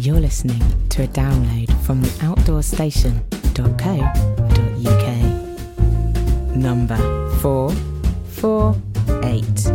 You're listening to a download from theoutdoorstation.co.uk. Number 448.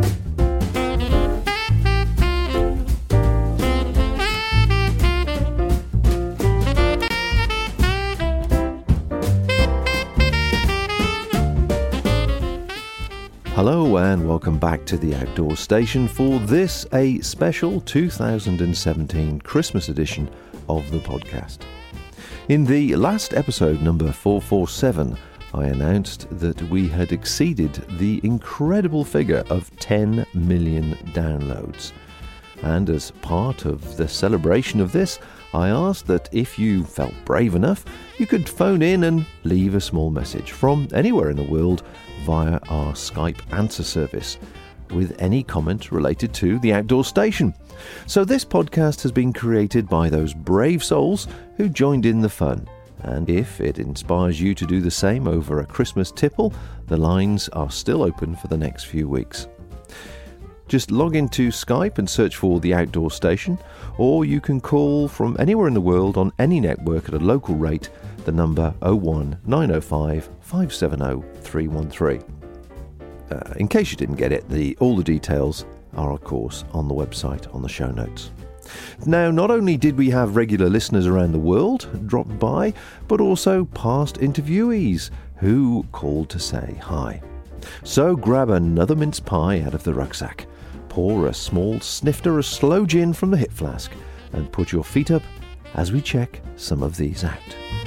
Hello and welcome back to the Outdoor Station for this, a special 2017 Christmas edition of the podcast. In the last episode, number 447, I announced that we had exceeded the incredible figure of 10 million downloads. And as part of the celebration of this, I asked that if you felt brave enough, you could phone in and leave a small message from anywhere in the world via our Skype answer service with any comment related to the Outdoor Station. So this podcast has been created by those brave souls who joined in the fun. And if it inspires you to do the same over a Christmas tipple, the lines are still open for the next few weeks. Just log into Skype and search for The Outdoor Station, or you can call from anywhere in the world on any network at a local rate, the number 01905 570 313. In case you didn't get it, all the details are, of course, on the website on the show notes. Now, not only did we have regular listeners around the world drop by, but also past interviewees who called to say hi. So grab another mince pie out of the rucksack, pour a small snifter of slow gin from the hip flask, and put your feet up as we check some of these out.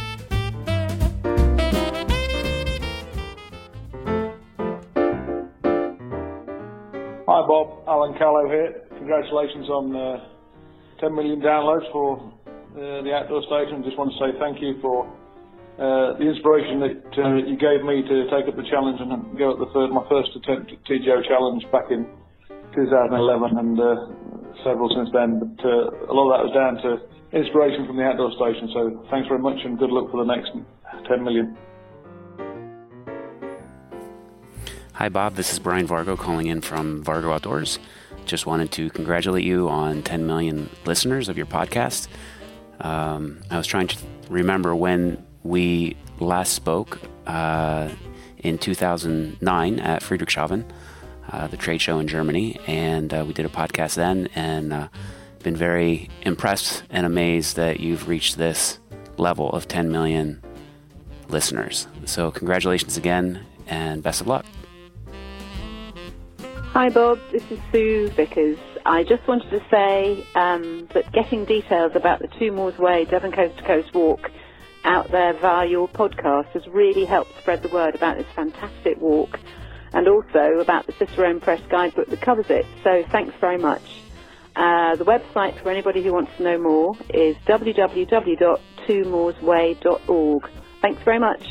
Hi Bob, Alan Callow here. Congratulations on 10 million downloads for the Outdoor Station. Just want to say thank you for the inspiration that you gave me to take up the challenge and go at my first attempt at TGO Challenge back in 2011 and several since then. But a lot of that was down to inspiration from the Outdoor Station. So thanks very much and good luck for the next 10 million. Hi Bob, this is Brian Vargo calling in from Vargo Outdoors. Just wanted to congratulate you on 10 million listeners of your podcast. I was trying to remember when we last spoke in 2009 at Friedrichshafen, the trade show in Germany, and we did a podcast then, and been very impressed and amazed that you've reached this level of 10 million listeners. So congratulations again, and best of luck. Hi Bob, this is Sue Vickers. I just wanted to say that getting details about the Two Moors Way Devon Coast to Coast walk out there via your podcast has really helped spread the word about this fantastic walk, and also about the Cicerone Press guidebook that covers it. So thanks very much. The website for anybody who wants to know more is www.twomoorsway.org. Thanks very much.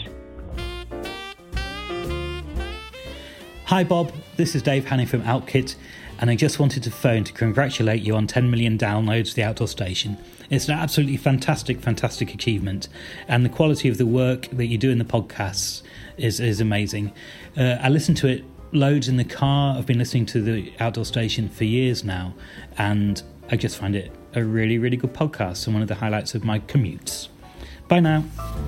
Hi Bob, this is Dave Hanning from OutKit, and I just wanted to phone to congratulate you on 10 million downloads of the Outdoor Station. It's an absolutely fantastic achievement, and the quality of the work that you do in the podcasts is amazing. I listen to it loads in the car. I've been listening to the Outdoor Station for years now, and I just find it a really, really good podcast and one of the highlights of my commutes. Bye now.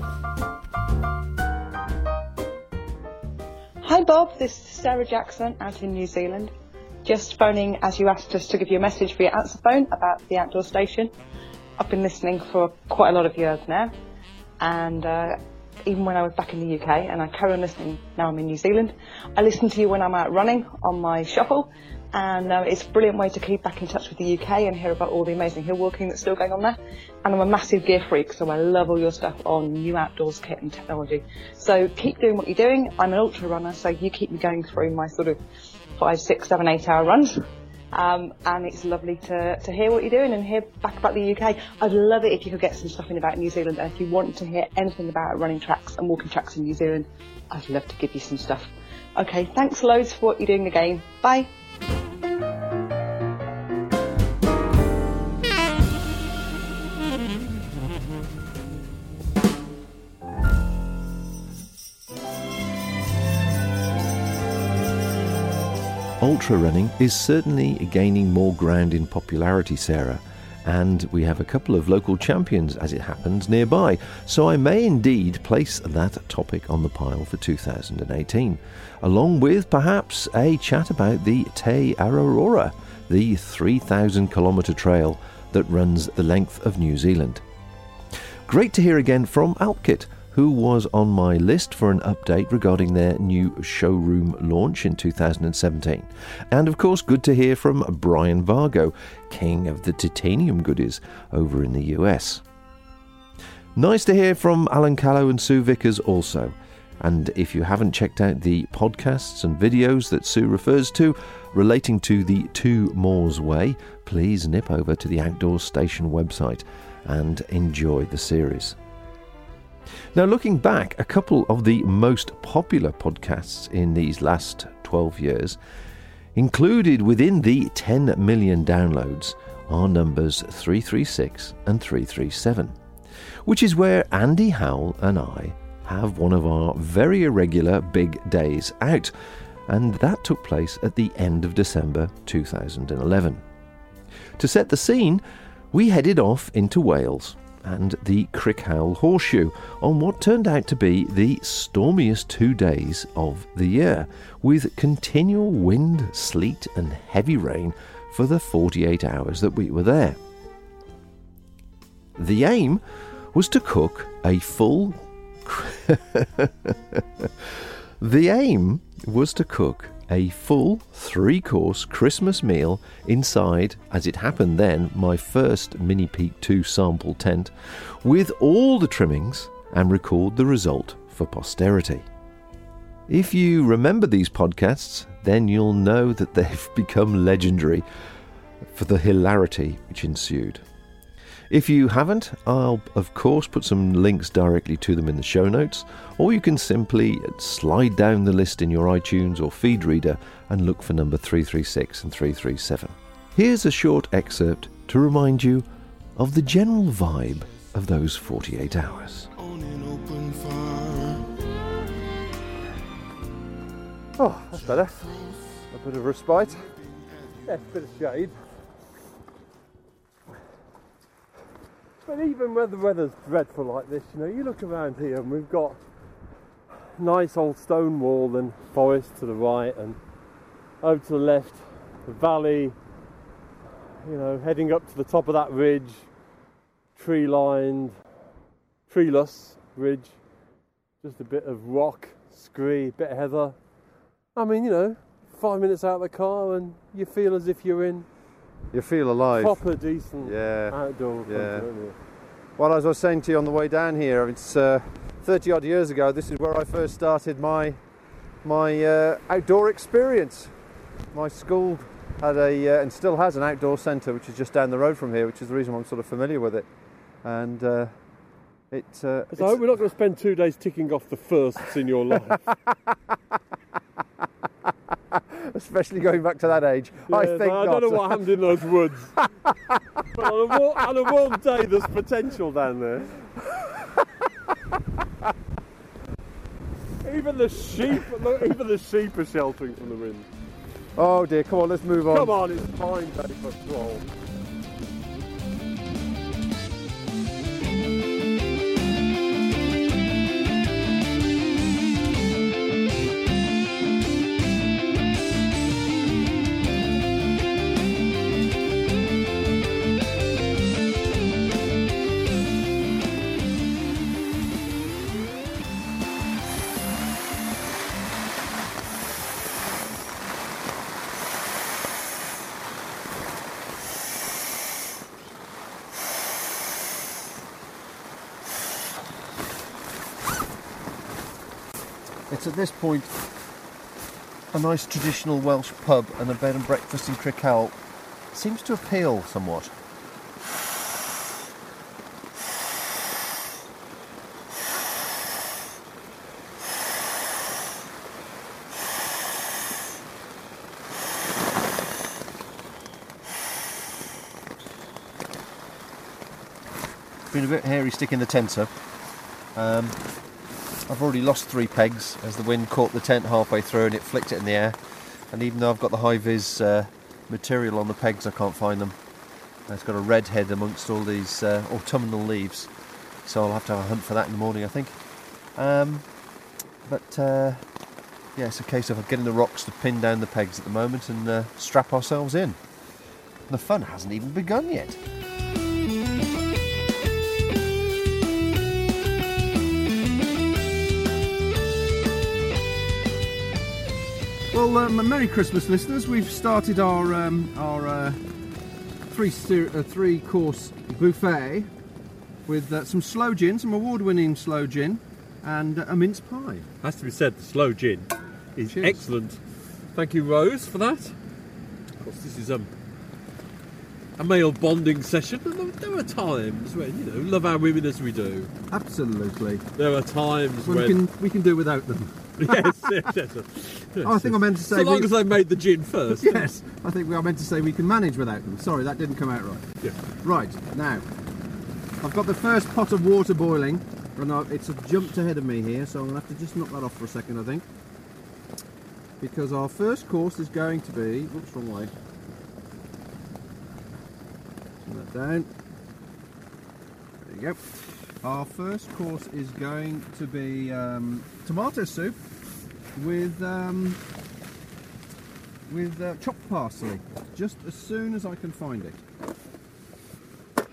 Hi Bob, this is Sarah Jackson out in New Zealand. Just phoning as you asked us to give you a message via answer phone about the Outdoor Station. I've been listening for quite a lot of years now, and even when I was back in the UK, and I carry on listening now I'm in New Zealand. I listen to you when I'm out running on my shuffle, and it's a brilliant way to keep back in touch with the UK and hear about all the amazing hill walking that's still going on there. And I'm a massive gear freak, so I love all your stuff on new outdoors kit and technology. So keep doing what you're doing. I'm an ultra runner, so you keep me going through my sort of 5, 6, 7, 8 hour runs. And it's lovely to hear what you're doing and hear back about the UK. I'd love it if you could get some stuff in about New Zealand. And if you want to hear anything about running tracks and walking tracks in New Zealand, I'd love to give you some stuff. Okay, thanks loads for what you're doing again. Bye. Ultra running is certainly gaining more ground in popularity, Sarah, and we have a couple of local champions, as it happens, nearby, so I may indeed place that topic on the pile for 2018, along with perhaps a chat about the Te Araroa, the 3,000 kilometre trail that runs the length of New Zealand. Great to hear again from Alpkit, who was on my list for an update regarding their new showroom launch in 2017. And of course, good to hear from Brian Vargo, king of the titanium goodies over in the US. Nice to hear from Alan Callow and Sue Vickers also. And if you haven't checked out the podcasts and videos that Sue refers to relating to the Two Moors Way, please nip over to the Outdoor Station website and enjoy the series. Now, looking back, a couple of the most popular podcasts in these last 12 years, included within the 10 million downloads, are numbers 336 and 337, which is where Andy Howell and I have one of our very irregular big days out, and that took place at the end of December 2011. To set the scene, we headed off into Wales and the Crickhowell Horseshoe on what turned out to be the stormiest 2 days of the year, with continual wind, sleet and heavy rain for the 48 hours that we were there. The aim was to cook a full three-course Christmas meal inside, as it happened then, my first Mini Peak 2 sample tent, with all the trimmings, and record the result for posterity. If you remember these podcasts, then you'll know that they've become legendary for the hilarity which ensued. If you haven't, I'll of course put some links directly to them in the show notes, or you can simply slide down the list in your iTunes or feed reader and look for number 336 and 337. Here's a short excerpt to remind you of the general vibe of those 48 hours. Oh, that's better. A bit of respite. Yeah, a bit of shade. But even when the weather's dreadful like this, you look around here and we've got nice old stone wall and forest to the right, and over to the left, the valley, heading up to the top of that ridge, tree-lined, treeless ridge, just a bit of rock, scree, bit of heather. I mean, 5 minutes out of the car and you feel as if you're in you feel alive. Proper, decent outdoor country, don't you? Well, as I was saying to you on the way down here, it's 30 odd years ago, this is where I first started my outdoor experience. My school had and still has an outdoor centre, which is just down the road from here, which is the reason I'm sort of familiar with it. And so I hope we're not going to spend 2 days ticking off the firsts in your life. Especially going back to that age. Yeah, I think I don't know what happened in those woods. But on a warm day, there's potential down there. Even the sheep are sheltering from the wind. Oh dear, come on, let's move on. Come on, it's fine day for a stroll. It's at this point a nice traditional Welsh pub and a bed and breakfast in Crickhowell seems to appeal somewhat. Been a bit hairy sticking the tent up. I've already lost 3 pegs as the wind caught the tent halfway through and it flicked it in the air, and even though I've got the high-vis material on the pegs, I can't find them. It's got a red head amongst all these autumnal leaves, so I'll have to have a hunt for that in the morning, I think. Yeah, it's a case of getting the rocks to pin down the pegs at the moment and strap ourselves in. The fun hasn't even begun yet. Well, Merry Christmas, listeners. We've started our three-course buffet with some sloe gin, some award-winning sloe gin, and a mince pie. Has to be said, the sloe gin is Cheers. excellent. Thank you, Rose, for that. Of course, this is a male bonding session, and there are times when, love our women as we do. Absolutely. There are times when we can do without them. Yes. I think I meant to say... So long as they made the gin first. Yes, I think I meant to say we can manage without them. Sorry, that didn't come out right. Yeah. Right, now, I've got the first pot of water boiling, and it's jumped ahead of me here, so I'm going to have to just knock that off for a second, I think. Because our first course is going to be... Whoops, wrong way. Turn that down. There you go. Our first course is going to be tomato soup with chopped parsley, just as soon as I can find it.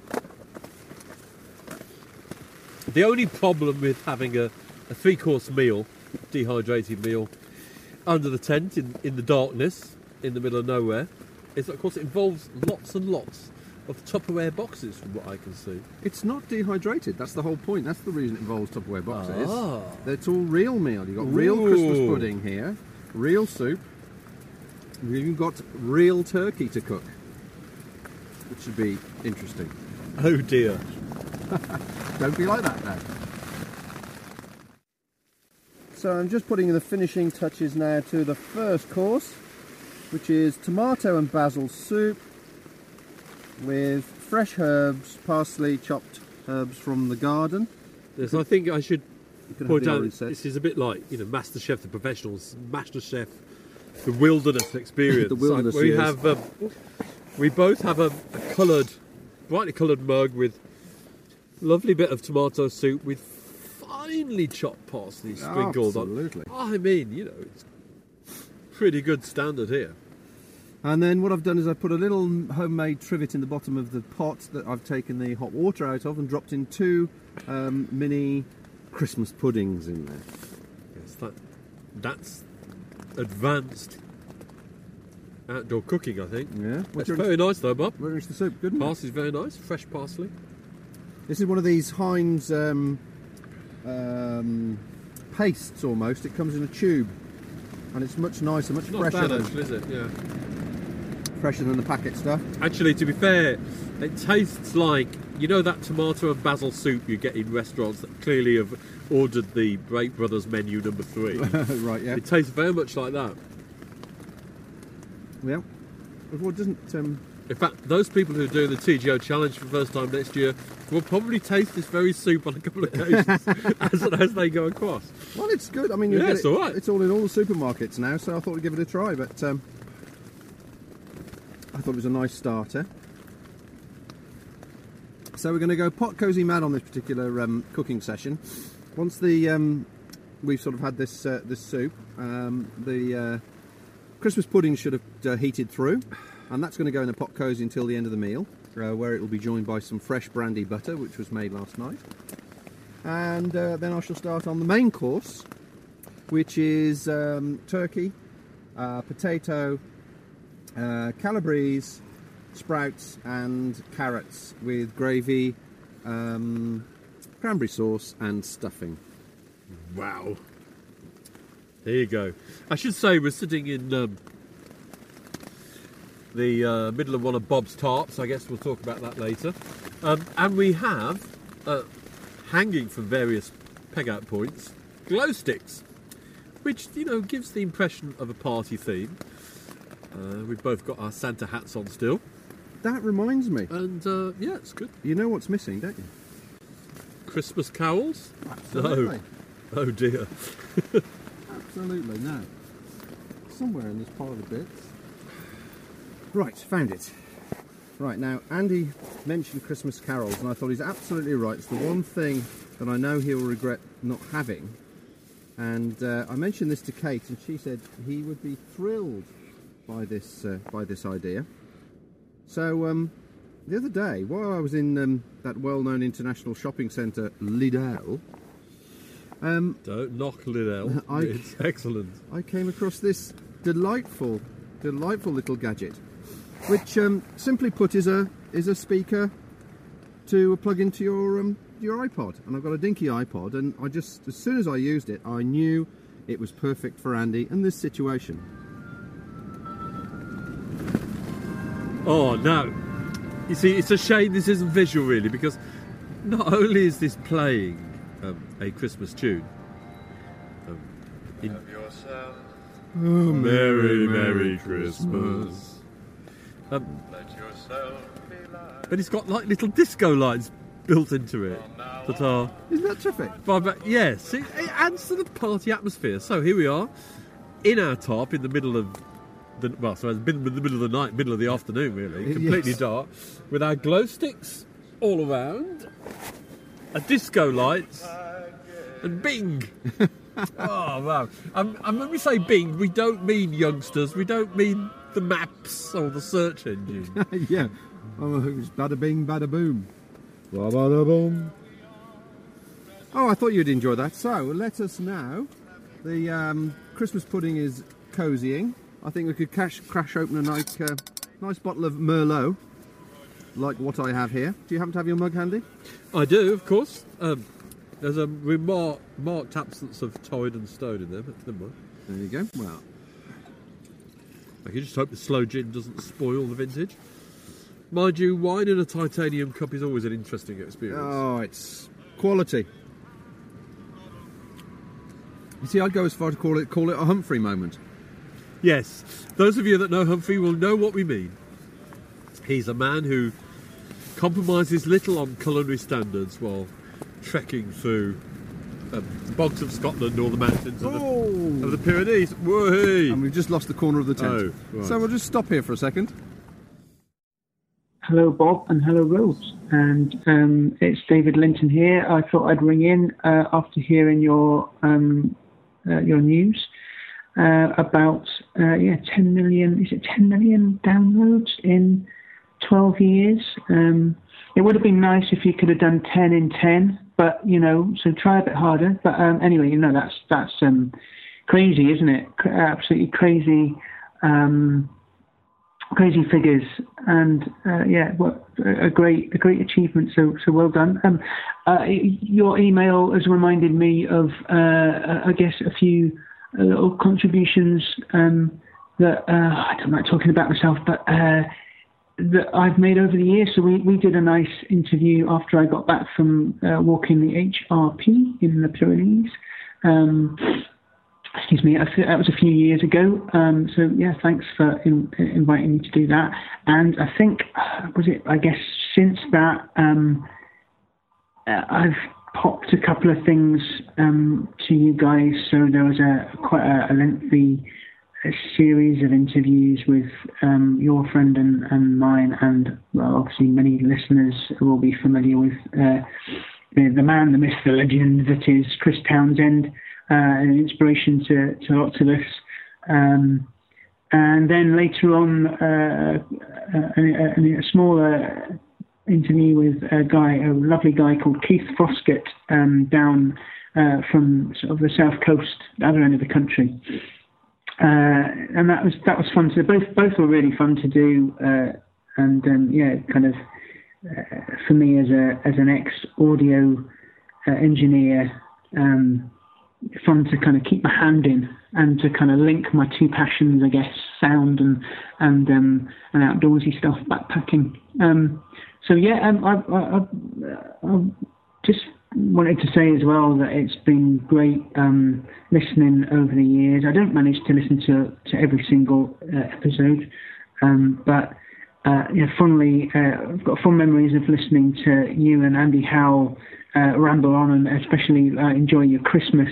The only problem with having a three-course meal, dehydrated meal, under the tent in the darkness, in the middle of nowhere, is that, of course, it involves lots and lots of Tupperware boxes, from what I can see. It's not dehydrated, that's the whole point. That's the reason it involves Tupperware boxes. Ah. It's all real meal. You've got real Christmas pudding here, real soup. You've even got real turkey to cook, which should be interesting. Oh dear. Don't be like that now. So I'm just putting the finishing touches now to the first course, which is tomato and basil soup with fresh herbs, parsley, chopped herbs from the garden. Yes, I think I should point out this is a bit like MasterChef, the professionals, MasterChef, the wilderness experience. The wilderness. We have, we both have a brightly coloured mug with lovely bit of tomato soup with finely chopped parsley sprinkled on. Absolutely. I mean, it's pretty good standard here. And then what I've done is I've put a little homemade trivet in the bottom of the pot that I've taken the hot water out of and dropped in two mini Christmas puddings in there. Yes, that's advanced outdoor cooking, I think. Yeah. It's very nice though, Bob. Where is the soup? Good. Parsley's very nice, fresh parsley. This is one of these Heinz pastes almost. It comes in a tube. And it's much nicer, much Not fresher bad, actually, is it? Yeah. Fresher than the packet stuff. Actually, to be fair, it tastes like, that tomato and basil soup you get in restaurants that clearly have ordered the Break Brothers menu number 3. Right, yeah. It tastes very much like that. Yeah. Well, it doesn't... In fact, those people who are doing the TGO challenge for the first time next year will probably taste this very soup on a couple of occasions as they go across. Well, it's good. I mean, it's all right. It's all in all the supermarkets now, so I thought I'd give it a try. But I thought it was a nice starter. So we're going to go pot cozy mad on this particular cooking session. Once we've sort of had this soup, the Christmas pudding should have heated through. And that's going to go in the pot cosy until the end of the meal, where it will be joined by some fresh brandy butter, which was made last night. And then I shall start on the main course, which is turkey, potato, calabrese, sprouts and carrots with gravy, cranberry sauce and stuffing. Wow. There you go. I should say we're sitting in... the middle of one of Bob's tarps. I guess we'll talk about that later. And we have, hanging from various peg-out points, glow sticks, which, gives the impression of a party theme. We've both got our Santa hats on still. That reminds me. And, yeah, it's good. You know what's missing, don't you? Christmas carols? Absolutely. No. Oh, dear. Absolutely, no. Somewhere in this pile of bits. Right, found it. Right, now, Andy mentioned Christmas carols, and I thought he's absolutely right. It's the one thing that I know he'll regret not having. And I mentioned this to Kate, and she said he would be thrilled by this idea. So the other day, while I was in that well-known international shopping centre, Lidl... Don't knock Lidl, it's excellent. I came across this delightful little gadget, which simply put is a speaker to plug into your iPod. And I've got a dinky iPod, and I just, as soon as I used it, I knew it was perfect for Andy and this situation. Oh no, you see, it's a shame this isn't visual really, because not only is this playing a Christmas tune, oh, Merry, Merry Christmas. Let yourself be light. But it's got like little disco lights built into it that are... Isn't that terrific? Yes, it adds to the party atmosphere. So here we are, in our top, in the middle of the... Well, so it's been in the middle of the night, middle of the afternoon really, completely dark, with our glow sticks all around, a disco lights, and bing! Oh, wow. And when we say bing, we don't mean youngsters, we don't mean the maps or the search engine. Yeah. Oh, it's bada bing, bada boom. Bada boom. Oh, I thought you'd enjoy that. So, let us now. The Christmas pudding is cozying. I think we could crash open a nice bottle of Merlot, like what I have here. Do you happen to have your mug handy? I do, of course. There's a marked absence of Tide and Stone in there, but never mind. There you go. Well, I can just hope the slow gin doesn't spoil the vintage. Mind you, wine in a titanium cup is always an interesting experience. Oh, it's quality. You see, I'd go as far to call it a Humphrey moment. Yes, those of you that know Humphrey will know what we mean. He's a man who compromises little on culinary standards while trekking through the bogs of Scotland or the mountains of the Pyrenees. Whee! And we've just lost the corner of the tent. Oh, right. So we'll just stop here for a second. Hello, Bob, and hello, Rose. And it's David Linton here. I thought I'd ring in after hearing your news about 10 million. Is it 10 million downloads in 12 years? It would have been nice if you could have done 10 in 10, but so try a bit harder. But anyway, that's crazy, isn't it? Absolutely crazy. Crazy figures, and a great achievement. So well done. Your email has reminded me of I guess a few little contributions that I don't like talking about myself, but that I've made over the years. So we did a nice interview after I got back from walking the HRP in the Pyrenees. Excuse me, that was a few years ago. So yeah, thanks for inviting me to do that. And I think, since that, I've popped a couple of things to you guys. So there was quite a lengthy series of interviews with your friend and mine, and well, obviously many listeners will be familiar with the man, the myth, the legend that is Chris Townsend. An inspiration to lots of us. And then later on, a smaller interview with a lovely guy called Keith Foskett down from sort of the south coast, the other end of the country. And that was fun. So both were really fun to do. For me as an ex-audio engineer, fun to kind of keep my hand in and to kind of link my two passions, I guess, sound and outdoorsy stuff, backpacking. I just wanted to say as well that it's been great listening over the years. I don't manage to listen to every single episode, but fondly, I've got fond memories of listening to you and Andy Howell ramble on, and especially enjoy your Christmas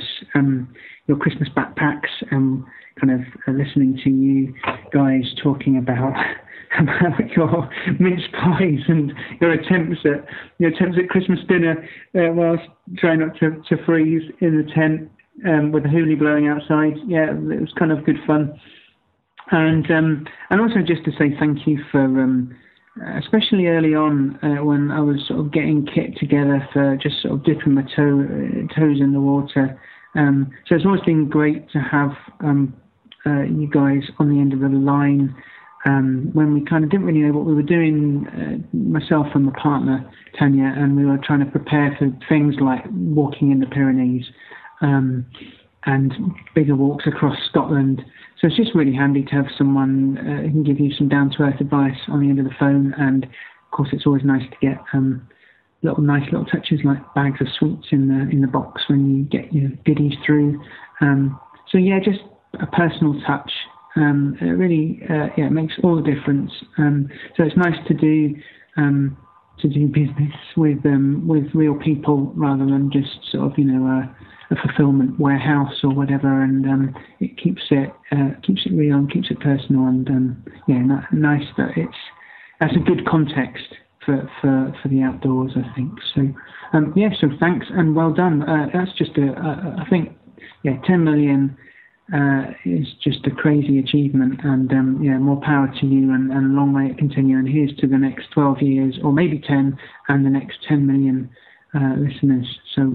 backpacks, and kind of listening to you guys talking about about your mince pies and your attempts at Christmas dinner whilst trying not to freeze in the tent with the hoolie blowing outside. Yeah, it was kind of good fun. And also just to say thank you for, especially early on when I was sort of getting kit together for just sort of dipping my toes in the water. So it's always been great to have you guys on the end of the line when we kind of didn't really know what we were doing, myself and my partner, Tanya, and we were trying to prepare for things like walking in the Pyrenees and bigger walks across Scotland. So it's just really handy to have someone who can give you some down-to-earth advice on the end of the phone. And, of course, it's always nice to get nice little touches like bags of sweets in the box when you get your goodies through. So, yeah, just a personal touch. It really it makes all the difference. So it's nice to do business with real people rather than just sort of, a fulfillment warehouse or whatever, and it keeps it real and keeps it personal, and nice that that's a good context for the outdoors, I think. So so thanks and well done. That's just I think 10 million is just a crazy achievement, and more power to you, and long may it continue. And here's to the next 12 years, or maybe 10, and the next 10 million listeners. So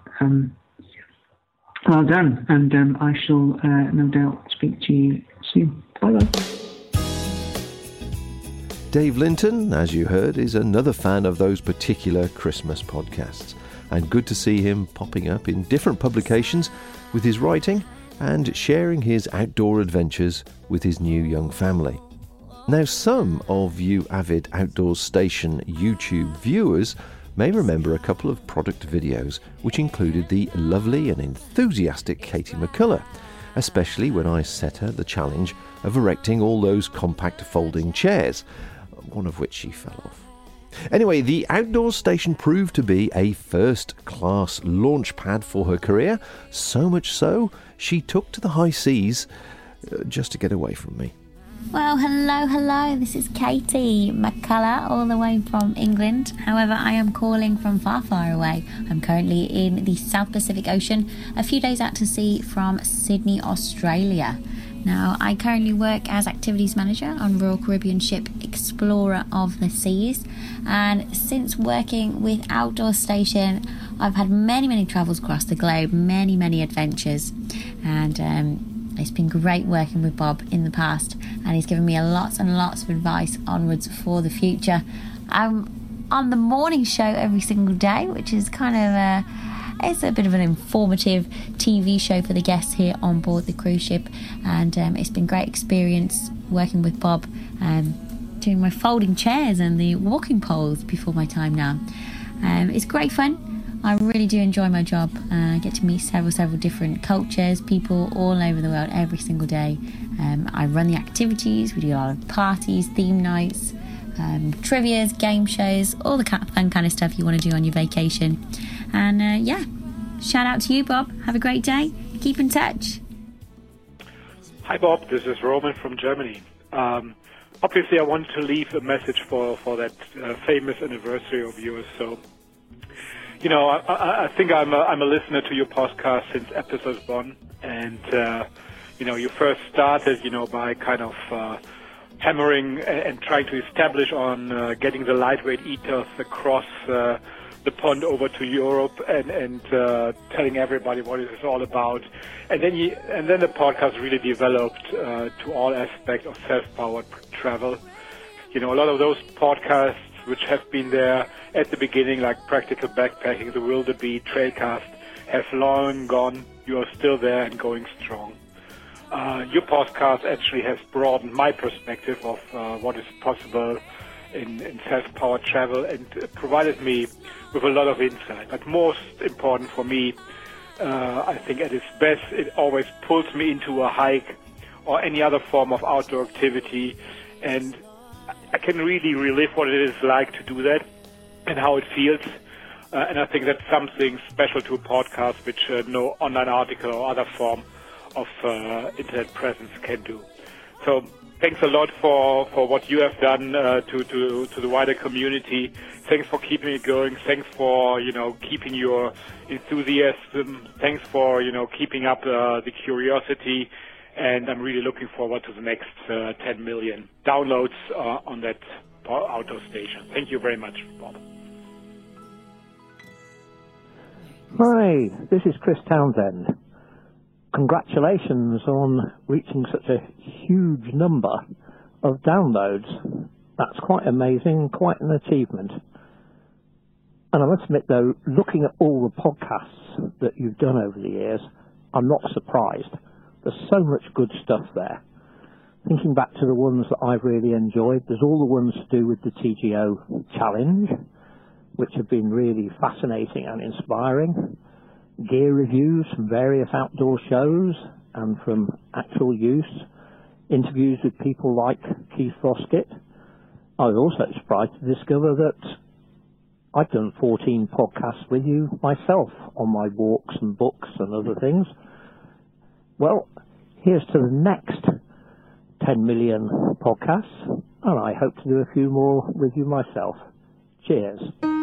well done, and I shall no doubt speak to you soon. Bye-bye. Dave Linton, as you heard, is another fan of those particular Christmas podcasts, and good to see him popping up in different publications with his writing and sharing his outdoor adventures with his new young family. Now, some of you avid Outdoors Station YouTube viewers may remember a couple of product videos which included the lovely and enthusiastic Katie McCullough, especially when I set her the challenge of erecting all those compact folding chairs, one of which she fell off. Anyway, the Outdoors Station proved to be a first-class launch pad for her career, so much so she took to the high seas just to get away from me. Well, hello, this is Katie McCullough, all the way from England. However, I am calling from far, far away. I'm currently in the South Pacific Ocean, a few days out to sea from Sydney, Australia. Now, I currently work as Activities Manager on Royal Caribbean ship Explorer of the Seas, and since working with Outdoors Station, I've had many travels across the globe, many adventures, and it's been great working with Bob in the past, and he's given me lots and lots of advice onwards for the future. I'm on the morning show every single day, which is kind of it's a bit of an informative TV show for the guests here on board the cruise ship, and it's been a great experience working with Bob, doing my folding chairs and the walking poles before my time now. It's great fun. I really do enjoy my job. I get to meet several different cultures, people all over the world every single day. I run the activities. We do a lot of parties, theme nights, trivias, game shows, all the fun kind of stuff you want to do on your vacation. And shout out to you, Bob. Have a great day. Keep in touch. Hi, Bob. This is Roman from Germany. Obviously, I wanted to leave a message for that famous anniversary of yours. So, I think I'm a listener to your podcast since episode 1, and you first started, by kind of hammering and trying to establish on getting the lightweight ethos across the pond over to Europe, and telling everybody what it is all about, and then the podcast really developed to all aspects of self-powered travel. A lot of those podcasts which have been there at the beginning, like Practical Backpacking, The Wildebeest, Trailcast, have long gone. You are still there and going strong. Your podcast actually has broadened my perspective of what is possible in self-powered travel, and provided me with a lot of insight. But most important for me, I think at its best, it always pulls me into a hike or any other form of outdoor activity, and I can really relive what it is like to do that and how it feels. And I think that's something special to a podcast which no online article or other form of internet presence can do. So thanks a lot for what you have done to the wider community. Thanks for keeping it going. Thanks for, keeping your enthusiasm. Thanks for, keeping up the curiosity. And I'm really looking forward to the next 10 million downloads on that outdoor station. Thank you very much, Bob. Hi, this is Chris Townsend. Congratulations on reaching such a huge number of downloads. That's quite amazing, quite an achievement. And I must admit though, looking at all the podcasts that you've done over the years, I'm not surprised. There's so much good stuff there. Thinking back to the ones that I've really enjoyed, there's all the ones to do with the TGO Challenge, which have been really fascinating and inspiring. Gear reviews from various outdoor shows and from actual use. Interviews with people like Keith Foskett. I was also surprised to discover that I've done 14 podcasts with you myself on my walks and books and other things. Well, here's to the next 10 million podcasts, and I hope to do a few more with you myself. Cheers.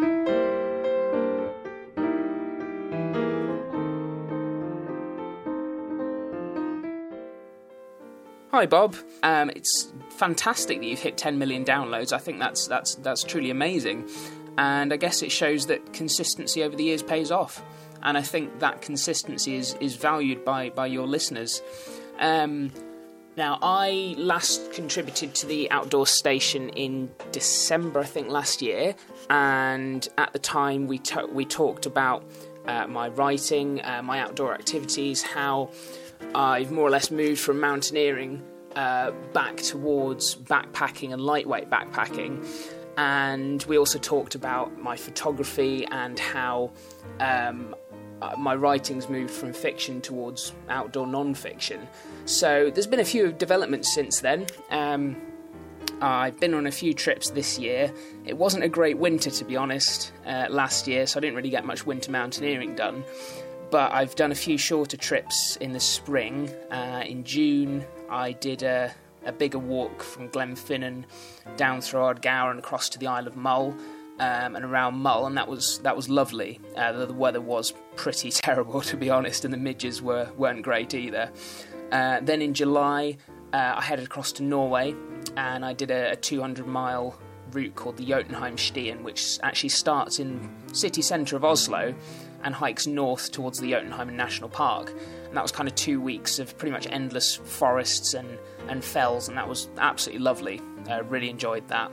Hi Bob, it's fantastic that you've hit 10 million downloads. I think that's truly amazing, and I guess it shows that consistency over the years pays off, and I think that consistency is valued by your listeners. Now, I last contributed to the Outdoor Station in December, I think, last year, and at the time we talked about my writing, my outdoor activities, how I've more or less moved from mountaineering back towards backpacking and lightweight backpacking. And we also talked about my photography and how my writing's moved from fiction towards outdoor non-fiction. So there's been a few developments since then. I've been on a few trips this year. It wasn't a great winter, to be honest, last year, so I didn't really get much winter mountaineering done. But I've done a few shorter trips in the spring. In June, I did a bigger walk from Glenfinnan down through Ardgour and across to the Isle of Mull and around Mull, and that was lovely. The weather was pretty terrible, to be honest, and the midges weren't great either. Then in July, I headed across to Norway, and I did a 200-mile route called the Jotunheimstien, which actually starts in city centre of Oslo and hikes north towards the Jotunheimen National Park. And that was kind of 2 weeks of pretty much endless forests and fells, and that was absolutely lovely. I really enjoyed that.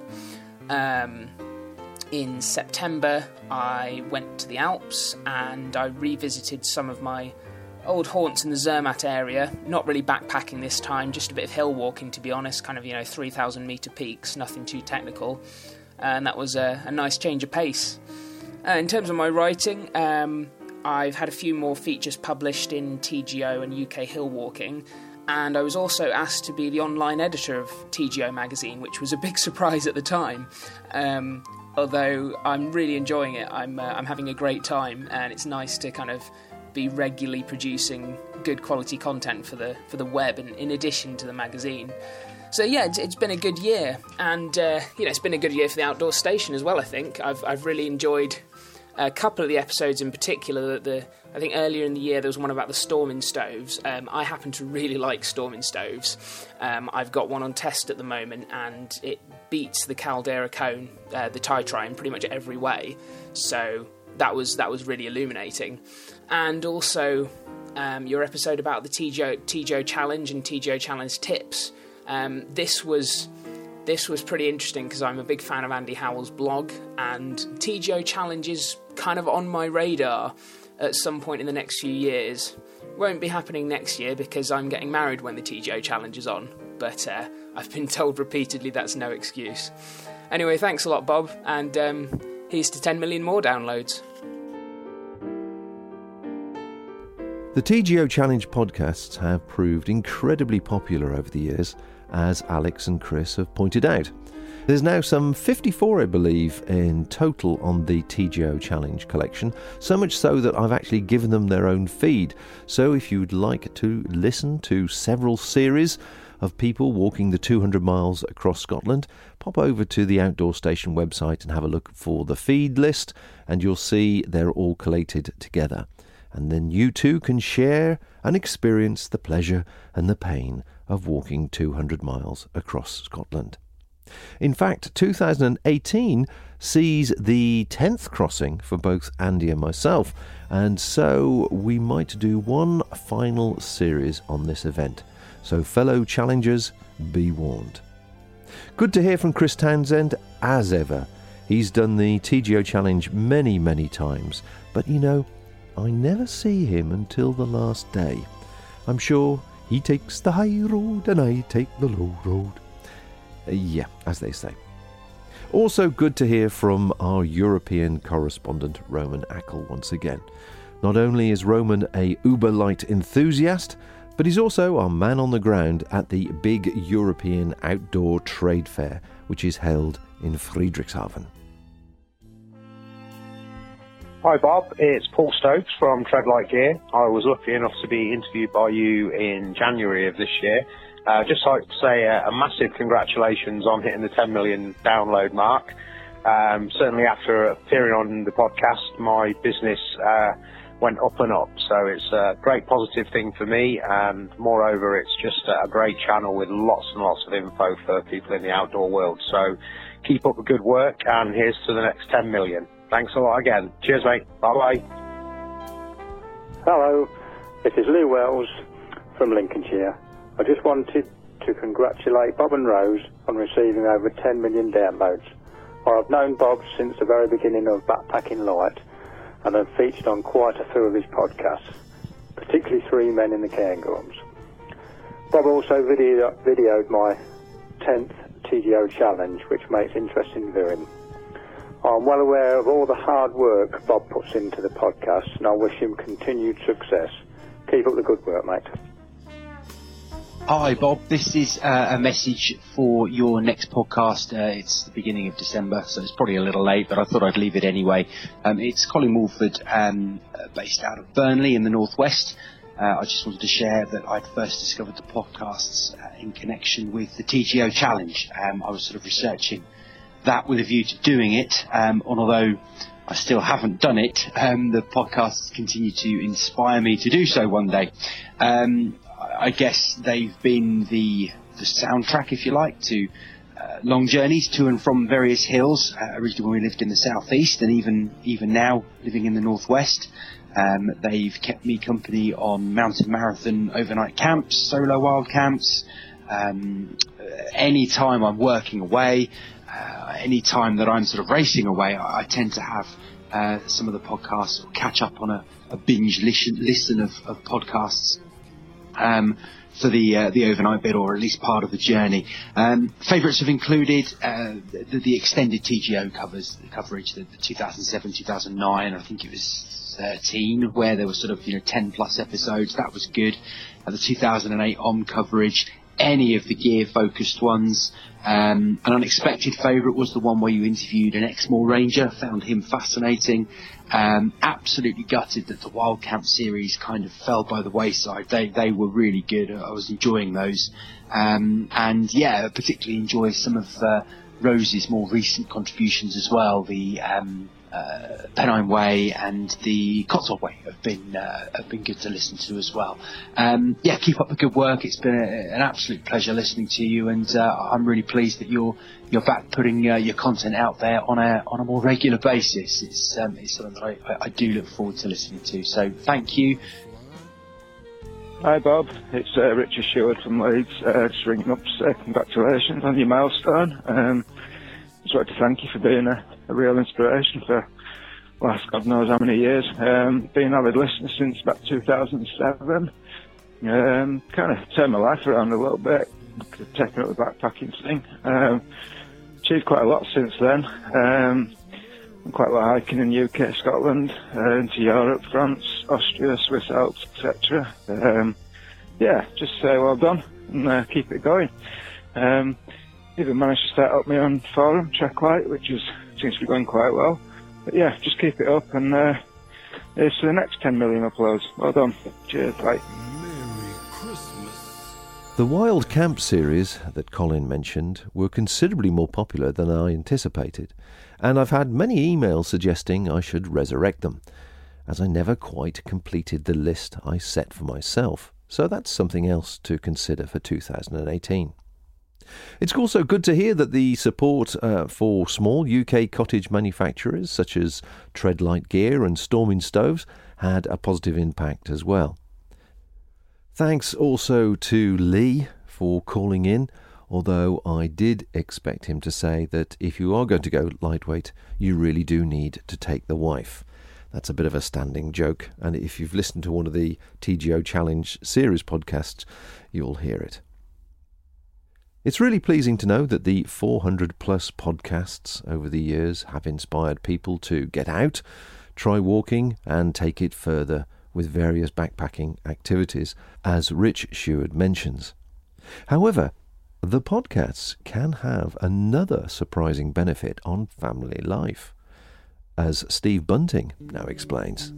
In September, I went to the Alps, and I revisited some of my old haunts in the Zermatt area. Not really backpacking this time, just a bit of hill walking, to be honest, kind of, 3,000 metre peaks, nothing too technical. And that was a nice change of pace. In terms of my writing, I've had a few more features published in TGO and UK Hill Walking, and I was also asked to be the online editor of TGO magazine, which was a big surprise at the time. Although I'm really enjoying it, I'm having a great time, and it's nice to kind of be regularly producing good quality content for the web, in addition to the magazine. So yeah, it's been a good year, and it's been a good year for the Outdoor Station as well. I think I've really enjoyed a couple of the episodes in particular. I think earlier in the year there was one about the Stormin stoves. I happen to really like Stormin stoves. I've got one on test at the moment, and it beats the Caldera Cone, the Titri, in pretty much every way. So that was really illuminating. And also your episode about the TGO Challenge and TGO Challenge tips. This was pretty interesting because I'm a big fan of Andy Howell's blog, and TGO Challenge is kind of on my radar at some point in the next few years. Won't be happening next year because I'm getting married when the TGO Challenge is on, but I've been told repeatedly that's no excuse. Anyway, thanks a lot, Bob, and here's to 10 million more downloads. The TGO Challenge podcasts have proved incredibly popular over the years, as Alex and Chris have pointed out. There's now some 54, I believe, in total on the TGO Challenge collection, so much so that I've actually given them their own feed. So if you'd like to listen to several series of people walking the 200 miles across Scotland, pop over to the Outdoor Station website and have a look for the feed list, and you'll see they're all collated together. And then you too can share and experience the pleasure and the pain of walking 200 miles across Scotland. In fact, 2018 sees the 10th crossing for both Andy and myself, and so we might do one final series on this event. So fellow challengers, be warned. Good to hear from Chris Townsend as ever. He's done the TGO Challenge many, many times, but you know, I never see him until the last day. I'm sure he takes the high road and I take the low road. Yeah, as they say. Also good to hear from our European correspondent Roman Ackle once again. Not only is Roman a Uber Light enthusiast, but he's also our man on the ground at the big European Outdoor Trade Fair, which is held in Friedrichshafen. Hi Bob, it's Paul Stokes from Treadlight Gear. I was lucky enough to be interviewed by you in January of this year. Just like to say a massive congratulations on hitting the 10 million download mark. Certainly after appearing on the podcast, my business went up and up. So it's a great positive thing for me, and moreover, it's just a great channel with lots and lots of info for people in the outdoor world. So keep up the good work, and here's to the next 10 million. Thanks a lot again. Cheers, mate. Bye-bye. Hello, this is Lou Wells from Lincolnshire. I just wanted to congratulate Bob and Rose on receiving over 10 million downloads. I've known Bob since the very beginning of Backpacking Light, and I've featured on quite a few of his podcasts, particularly Three Men in the Cairngorms. Bob also videoed my 10th TGO challenge, which makes interesting viewing. I'm well aware of all the hard work Bob puts into the podcast, and I wish him continued success. Keep up the good work, mate. Hi Bob, this is a message for your next podcast. It's the beginning of December, so it's probably a little late, but I thought I'd leave it anyway. It's Colin Wolford, based out of Burnley in the northwest. I just wanted to share that I'd first discovered the podcasts in connection with the TGO Challenge. I was sort of researching that with a view to doing it, and although I still haven't done it, the podcasts continue to inspire me to do so one day. I guess they've been the soundtrack, if you like, to long journeys to and from various hills, originally when we lived in the southeast, and even now living in the northwest. They've kept me company on mountain marathon overnight camps, solo wild camps, any time I'm working away, any time that I'm sort of racing away, I tend to have some of the podcasts, or catch up on a binge listen of podcasts for the overnight bit, or at least part of the journey. Favourites have included the extended TGO coverage, the 2007, 2009, I think it was 13, where there was sort of 10 plus episodes. That was good. The 2008 OM coverage, any of the gear focused ones. An unexpected favourite was the one where you interviewed an Exmoor Ranger. Found him fascinating. Absolutely gutted that the Wild Camp series kind of fell by the wayside. They were really good. I was enjoying those. And yeah, particularly enjoy some of Rose's more recent contributions as well. The Pennine Way and the Cotswold Way have been good to listen to as well. Yeah, keep up the good work. It's been an absolute pleasure listening to you, and I'm really pleased that you're back putting your content out there on a more regular basis. It's something that I do look forward to listening to. So thank you. Hi Bob, it's Richard Stewart from Leeds. Just ringing up to say congratulations on your milestone. Just wanted to thank you for being a real inspiration for last God knows how many years. Been an avid listener since about 2007. Kind of turned my life around a little bit, taking up the backpacking thing. Achieved quite a lot since then. Quite a lot of hiking in UK, Scotland, into Europe, France, Austria, Swiss Alps, etc. Yeah, just say well done and keep it going. Even managed to start up my own forum, Treadlight, which seems to be going quite well. But yeah, just keep it up, and here's to the next 10 million uploads. Well done. Cheers, bye. The Wild Camp series that Colin mentioned were considerably more popular than I anticipated, and I've had many emails suggesting I should resurrect them, as I never quite completed the list I set for myself, so that's something else to consider for 2018. It's also good to hear that the support for small UK cottage manufacturers such as Treadlight Gear and Storming Stoves had a positive impact as well. Thanks also to Lee for calling in, although I did expect him to say that if you are going to go lightweight, you really do need to take the wife. That's a bit of a standing joke, and if you've listened to one of the TGO Challenge series podcasts, you'll hear it. It's really pleasing to know that the 400 plus podcasts over the years have inspired people to get out, try walking, and take it further with various backpacking activities, as Rich Sheward mentions. However, the podcasts can have another surprising benefit on family life, as Steve Bunting now explains.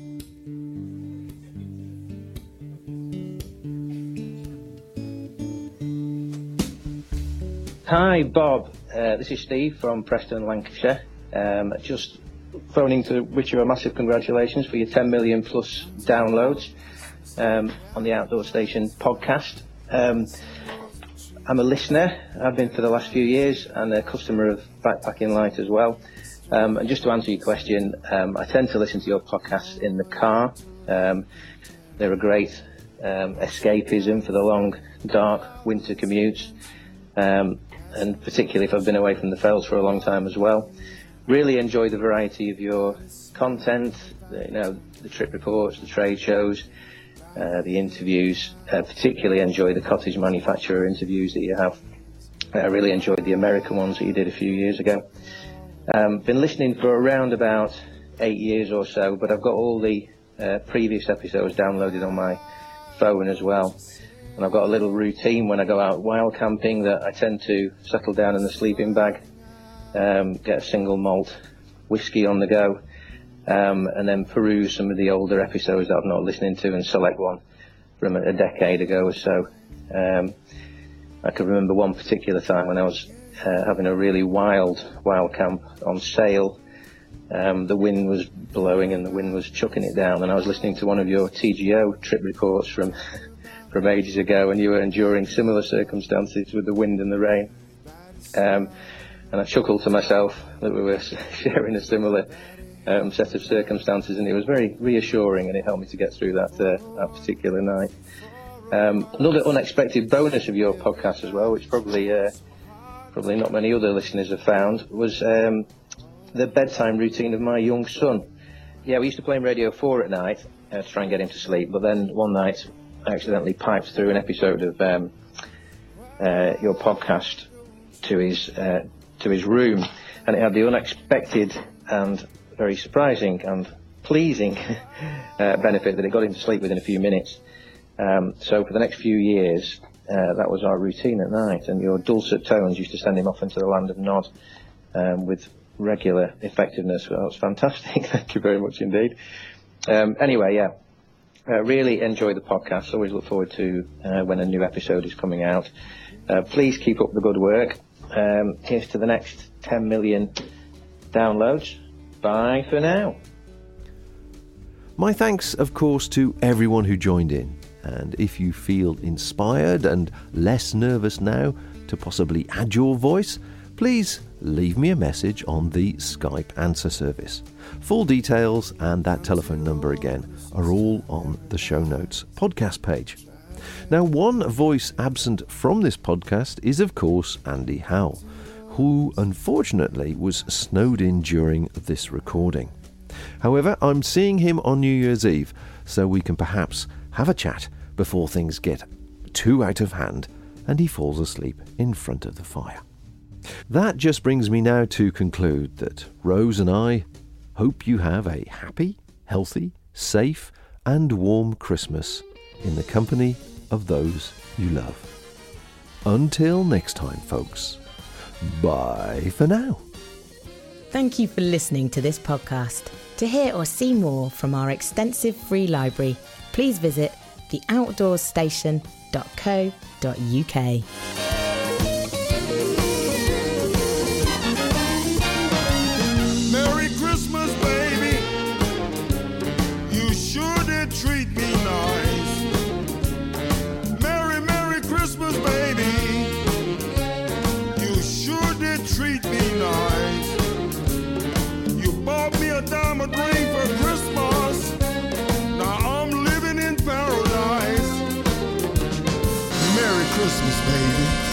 Hi Bob, this is Steve from Preston, Lancashire. Just phoning to wish you a massive congratulations for your 10 million plus downloads on the Outdoor Station podcast. I'm a listener, I've been for the last few years, and a customer of Backpacking Light as well. And just to answer your question, I tend to listen to your podcasts in the car. They're a great escapism for the long, dark winter commutes, and particularly if I've been away from the fells for a long time as well. Really enjoy the variety of your content, the trip reports, the trade shows, the interviews. Particularly enjoy the cottage manufacturer interviews that you have. I really enjoyed the American ones that you did a few years ago. Been listening for around about 8 years or so, but I've got all the previous episodes downloaded on my phone as well. And I've got a little routine when I go out wild camping that I tend to settle down in the sleeping bag, get a single malt whiskey on the go, and then peruse some of the older episodes that I've not listening to and select one from a decade ago or so. I can remember one particular time when I was having a really wild camp on Sale. The wind was blowing and the wind was chucking it down, and I was listening to one of your TGO trip reports from ages ago, and you were enduring similar circumstances with the wind and the rain. And I chuckled to myself that we were sharing a similar set of circumstances, and it was very reassuring, and it helped me to get through that particular night. Another unexpected bonus of your podcast as well, which probably not many other listeners have found, was the bedtime routine of my young son. Yeah, we used to play him Radio 4 at night to try and get him to sleep, but then one night I accidentally piped through an episode of your podcast to his room, and it had the unexpected and very surprising and pleasing benefit that it got him to sleep within a few minutes. So for the next few years, that was our routine at night, and your dulcet tones used to send him off into the land of Nod with regular effectiveness. Well, that was fantastic. Thank you very much indeed. Anyway, yeah. Really enjoy the podcast. Always look forward to when a new episode is coming out. Please keep up the good work. Here's to the next 10 million downloads. Bye for now. My thanks, of course, to everyone who joined in. And if you feel inspired and less nervous now to possibly add your voice, please leave me a message on the Skype answer service. Full details and that telephone number again are all on the show notes podcast page. Now, one voice absent from this podcast is, of course, Andy Howell, who unfortunately was snowed in during this recording. However, I'm seeing him on New Year's Eve, so we can perhaps have a chat before things get too out of hand and he falls asleep in front of the fire. That just brings me now to conclude that Rose and I hope you have a happy, healthy, safe and warm Christmas in the company of those you love. Until next time, folks, bye for now. Thank you for listening to this podcast. To hear or see more from our extensive free library, please visit theoutdoorstation.co.uk. Merry Christmas, baby. You sure did treat me nice. Merry, Merry Christmas, baby. You sure did treat me nice. You bought me a diamond ring for Christmas. Now I'm living in paradise. Merry Christmas, baby.